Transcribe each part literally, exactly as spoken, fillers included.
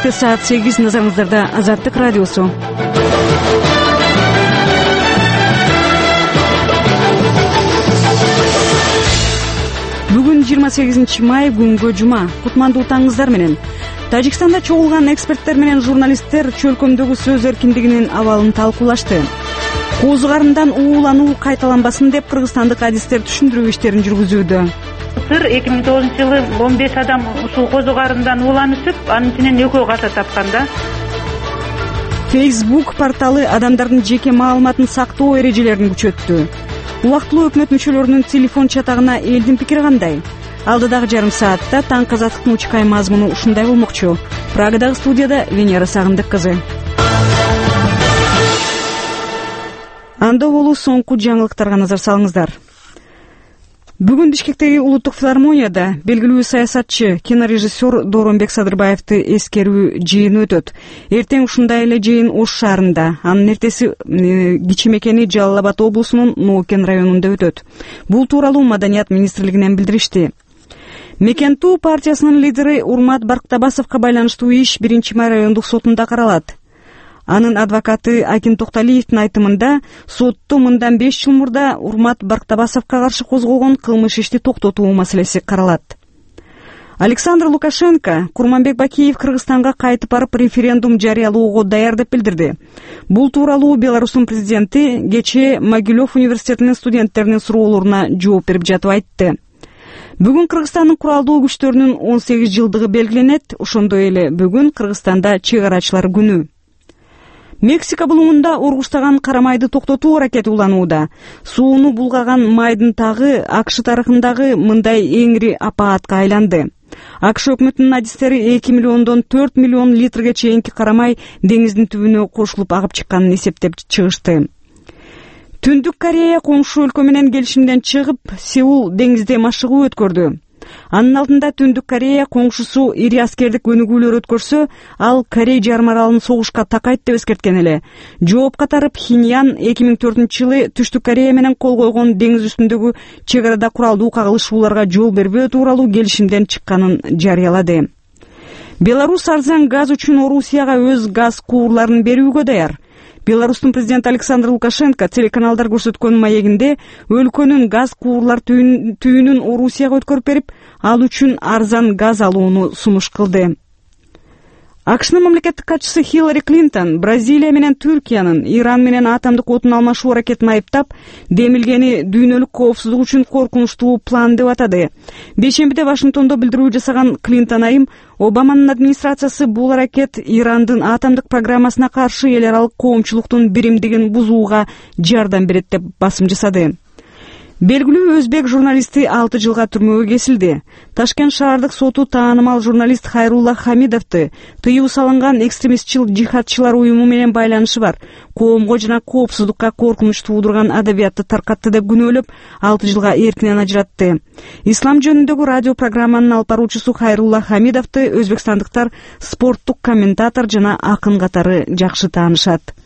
кечки саат сегиз, назарыңыздарда Азаттык радиосу. Бүгүн жыйырма сегизинчи май, күнгө жума. Кутмандуу таңыңыздар менен. Тажикстанда чогулган эксперттер менен журналисттер чөлкөмдөгү сөз эркиндигинин абалын талкуулашты. Кооз карындан уулануу кайталанбасын деп кыргызстандык адистер түшүндүрүү иштерин жүргүзүүдө. Сыр эки миң тогузунчу жылы он беш адам ушул кооз карындан ууланышып, анын ичинен экөө каза тапкан да. Facebook порталы адамдардын жеке маалыматын сактоо эрежелерин күчөттү. Убактылуу өкмөт мүчөлөрүнүн телефон чатагына элдин пикири кандай? Алдыдагы жарым саатта таңкы азаттыктын учкай мазмуну ушундай болмокчу. Прагадагы студияда Венера Сагындык кызы. Анда болуу соңку жаңылыктарга назар салыңыздар. Бүгүн Бишкектеги улуттук филармонияда белгилүү саясатчы, кинорежиссер Дооронбек Садырбаевди эскерүү жыйыны өтөт. Эртең ушундай эле жыйын Ош шаарында, анын эртеси кичи мекени Жалал Абад облусунун Ноокен районунда өтөт. Бул тууралуу Маданият министрлигинен билдиришти. Мекентүү партиясынын лидери Урмат Барктабасовго байланыштуу иш биринчи май райондук сотунда каралат. Анын адвокаты Акин Токталиевдин айтымында, сотто мындан беш жыл мурда Урмат Барктабасовго каршы козголгон кылмыш ишти токтотуу маселеси каралат. Александр Лукашенко Курманбек Бакиев Кыргызстанга кайтып барып референдум жарыялоого даяр деп билдирди. Бул тууралуу Беларустун президенти кечээ Могилев университетинин студенттеринин суроолоруна жооп берип жатып айтты. Бүгүн Кыргызстандын куралдуу күчтөрүнүн он сегиз жылдыгы белгиленет. Ошондой эле бүгүн Кыргызстанда чек арачылар күнү. Мексика булуңунда ургуштаган кара майды токтотуу аракети уланууда. Сууну булгаган майдын тагы АКШ тарыхындагы мындай эң ири апаатка айланды. АКШ өкмөтүнүн адистери эки миллиондон төрт миллион литрге чейинки кара май деңиздин түбүнө кошулуп агып чыкканын эсептеп чыгышты. Түндүк Корея коңшу өлкө менен келишимден чыгып, Сеул деңизде машыгуу өткөрдү. Анын алдында Түндүк Корея коңшусу ири аскердик өнүгүүлөр өткөрсө, ал Корей жарым аралын согушка такайт деп эскерткен эле. Жоопко тарып Пхеньян эки миң төртүнчү жылы Түштүк Корея менен кол койгон деңиз үстүндөгү чек арада куралдуу кагылышууларга жол бербөө тууралуу келишимден чыкканын жарыялады. Беларусь арзан газ үчүн Орусияга өз газ куурларын берүүгө даяр. Беларустун президенти Александр Лукашенко телеканалдар көрсөткөн маегинде өлкөнүн газ куурлар түйүнүн Орусияга өткөрүп берип, ал үчүн арзан газ алууну сунуш кылды. АКШнын мамлекеттик катчысы Хиллари Клинтон Бразилия менен Түркиянын Иран менен атомдук отун алмашуу аракетин айыптап, демилгени дүйнөлүк коопсуздук үчүн коркунучтуу план деп атады. Бейшембиде Вашингтондо билдирүү жасаган Клинтон айым, Обаманын администрациясы бул аракет Ирандын атомдук программасына каршы эл аралык коомчулуктун биримдигин бузууга жардам берет деп басым жасады. Белгилүү өзбек журналисти алты жылга түрмөгө кесилди. Ташкент шаардык соту таанымал журналист Хайрулла Хамидовду тыюу салынган экстремистчил жихадчылар уюму менен байланышы бар, коомго жана коопсуздукка коркунуч туудурган адабиятты таркатты деп күнөөлөп, алты жылга эркинен ажыратты. Ислам жөнүндөгү радио программанын алып баруучусу Хайрулла Хамидовду өзбекстандыктар спорттук комментатор жана акын катары жакшы таанышат.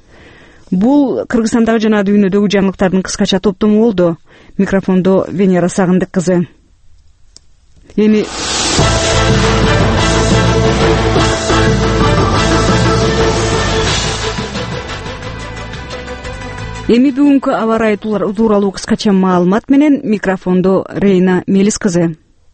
Бул Кыргызстандагы жана дүйнөдөгү жаңылыктардын кыскача топтому болду. Микрофондо Венера Сагындык кызы. Эми Эми бүгүнкү аба ырайы тууралуу кыскача маалымат менен микрофондо Рейна Мелис кызы.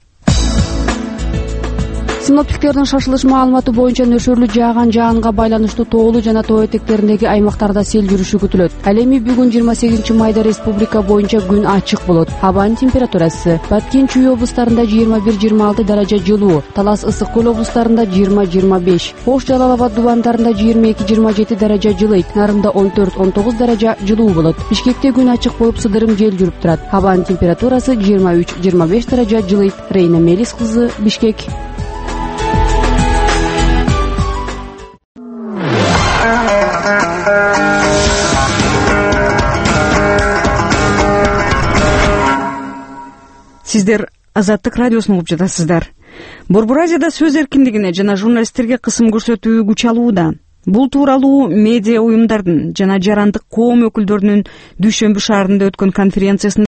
Синоптиктердин шашылыш маалыматы боюнча нөшөрлүү жааган жаанга байланыштуу тоолуу жана тоо этектериндеги аймактарда сел жүрүшү күтүлөт. Ал эми бүгүн жыйырма сегизинчи майда республика боюнча күн ачык болот. Абанын температурасы Баткен Чүй облустарында жыйырма бир жыйырма алты даража жылуу, Талас Ысык көл облустарында жыйырма жыйырма беш, Ош Жалал Абад дубандарында жыйырма эки жыйырма жети даража жылыйт, Нарымда он төрт он тогуз даража жылуу болот. Бишкекте күн ачык болуп сыдырым жел жүрүп турат. Абанын температурасы жыйырма үч жыйырма беш даража жылыйт. Рейна Мелис кызы, Бишкек. Сиздер Азаттык радиосун угуп жатасыздар. Борбор Азияда сөз эркиндигине жана журналисттерге кысым көрсөтүү күч алууда. Бул тууралуу медиа уюмдардын жана жарандык коом өкүлдөрүнүн Дүйшөмбү шаарында өткөн конференциясында